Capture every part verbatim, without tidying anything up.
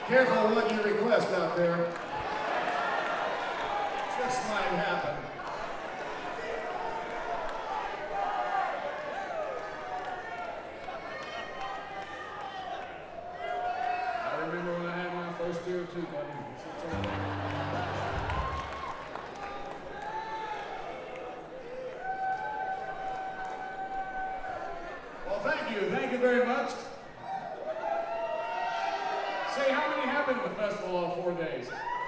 Careful what you request out there. Just might happen. I remember when I had my first year too, buddy. It's all right. Well, thank you. Thank you very much. Say, how many have been to the festival all four days?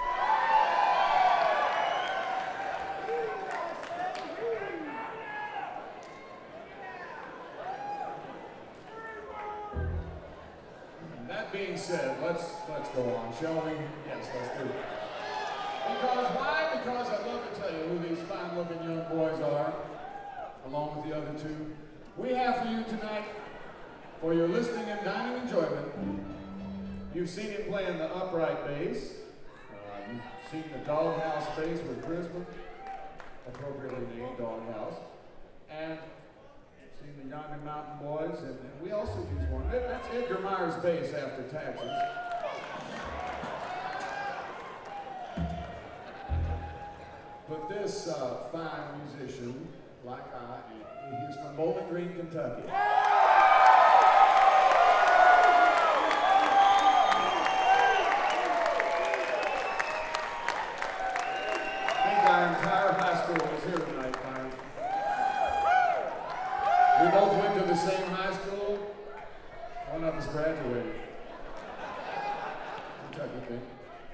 That being said, let's let's go on, shall we? Yes, let's do it. Because why? Because I'd love to tell you who these fine-looking young boys are, along with the other two. We have for you tonight, for your listening and dining enjoyment, you've seen him playing the upright bass. Uh, you've seen the doghouse bass with Charisma, appropriately named Doghouse. And you've seen the Yonder Mountain Boys, and, and we also use one. That, that's Edgar Meyer's bass after Taxes. But this uh, fine musician, like I, he's from Bowling Green, Kentucky. Our entire high school is here tonight, Byron. We both went to the same high school. One of us graduated. Kentucky thing.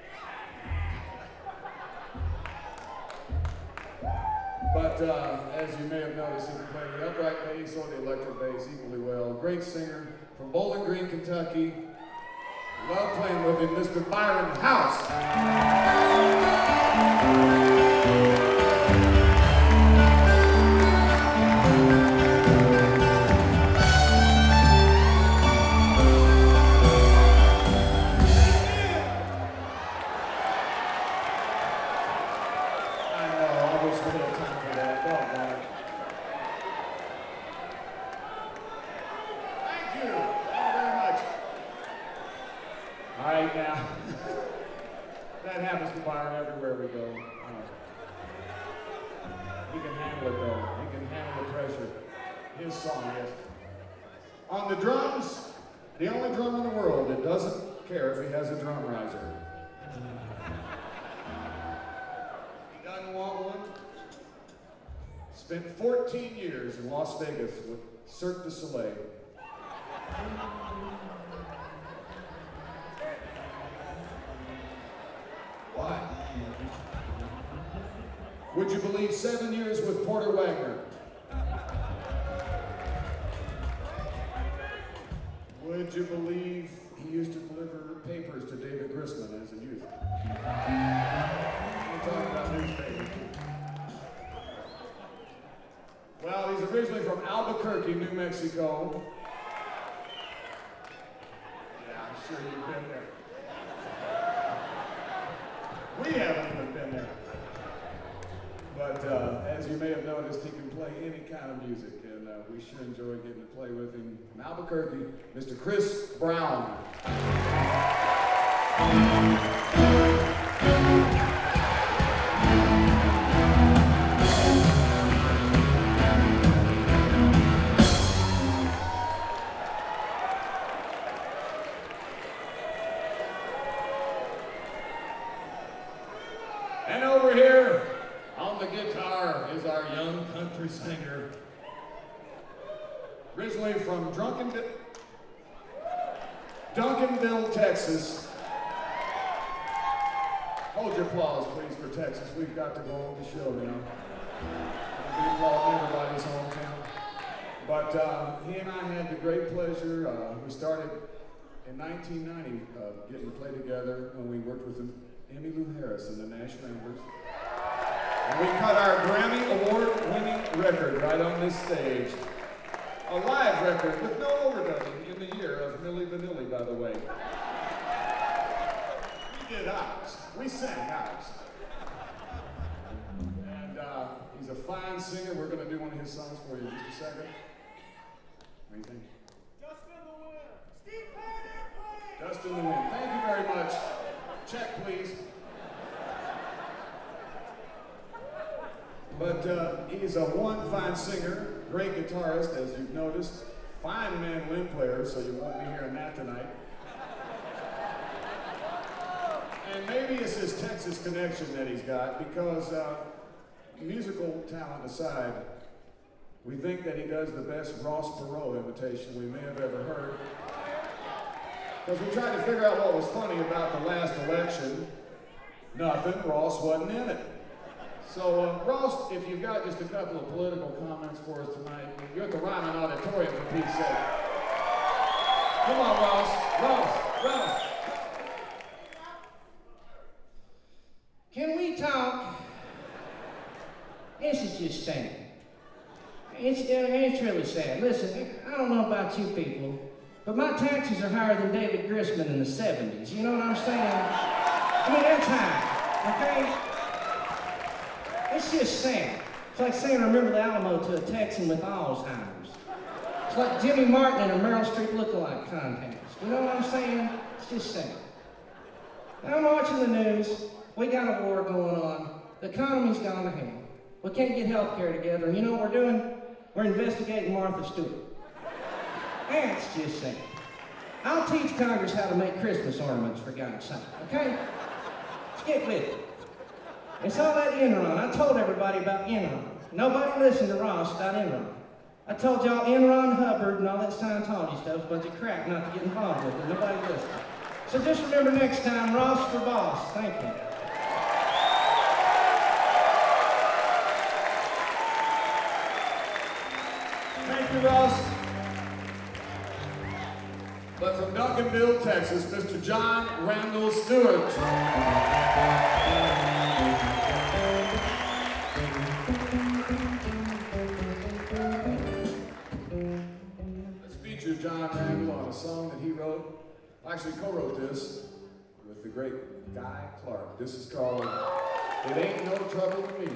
But uh, as you may have noticed, he can play the upright bass or the electric bass equally well. Great singer from Bowling Green, Kentucky. Love playing with him, Mister Byron House. On the drums, the only drum in the world that doesn't care if he has a drum riser. He doesn't want one. Spent fourteen years in Las Vegas with Cirque du Soleil. Why? Would you believe seven years with Porter Wagner? Would you believe he used to deliver papers to David Grisman as a youth? We're talking about newspapers. Well, he's originally from Albuquerque, New Mexico. Yeah, I'm sure you've been there. We haven't even been there. But uh, as you may have noticed, he can play any kind of music, and uh, we sure enjoy getting to play with him. From Albuquerque, Mister Chris Brown. And over here, on the guitar is our young country singer, originally from Drunkenville, Duncanville, Texas. Hold your applause, please, for Texas. We've got to go on the show now. We applaud everybody's hometown. But uh, he and I had the great pleasure. Uh, we started in nineteen ninety uh, getting to play together when we worked with Emmylou Harris and the Nash Ramblers. And we cut our Grammy Award-winning record right on this stage. A live record with no overdubbing in the year of Milli Vanilli, by the way. We did ours. We sang ours. And uh, he's a fine singer. We're going to do one of his songs for you in just a second. What do you think? Dust in the Wind. Steve Perry, Dust in the Wind. Thank you very much. Check, please. But uh, he's a one fine singer, great guitarist, as you've noticed, fine mandolin player, so you won't be hearing that tonight. And maybe it's his Texas connection that he's got, because uh, musical talent aside, we think that he does the best Ross Perot imitation we may have ever heard. Because we tried to figure out what was funny about the last election. Nothing, Ross wasn't in it. So, uh, Ross, if you've got just a couple of political comments for us tonight, you're at the Ryman Auditorium, for Pete's sake. Come on, Ross. Ross, Ross. Can we talk? This is just sad. It's, it's really sad. Listen, I don't know about you people, but my taxes are higher than David Grisman in the seventies. You know what I'm saying? I mean, that's high, okay? It's just sad. It's like saying remember the Alamo to a Texan with Alzheimer's. It's like Jimmy Martin and a Meryl Streep lookalike contest. You know what I'm saying? It's just sad. I'm watching the news. We got a war going on. The economy's gone to hell. We can't get health care together. And you know what we're doing? We're investigating Martha Stewart. That's just sad. I'll teach Congress how to make Christmas ornaments, for God's sake, okay? Let's get with it. It's all that Enron. I told everybody about Enron. Nobody listened to Ross about Enron. I told y'all Enron, Hubbard, and all that Scientology stuff is a bunch of crap not to get involved with, and nobody listened. So just remember next time, Ross for boss. Thank you. Thank you, Ross. But from Duncanville, Texas, Mister John Randall Stewart. Let's feature John Randall on a song that he wrote. I actually co-wrote this with the great Guy Clark. This is called It Ain't No Trouble to Me.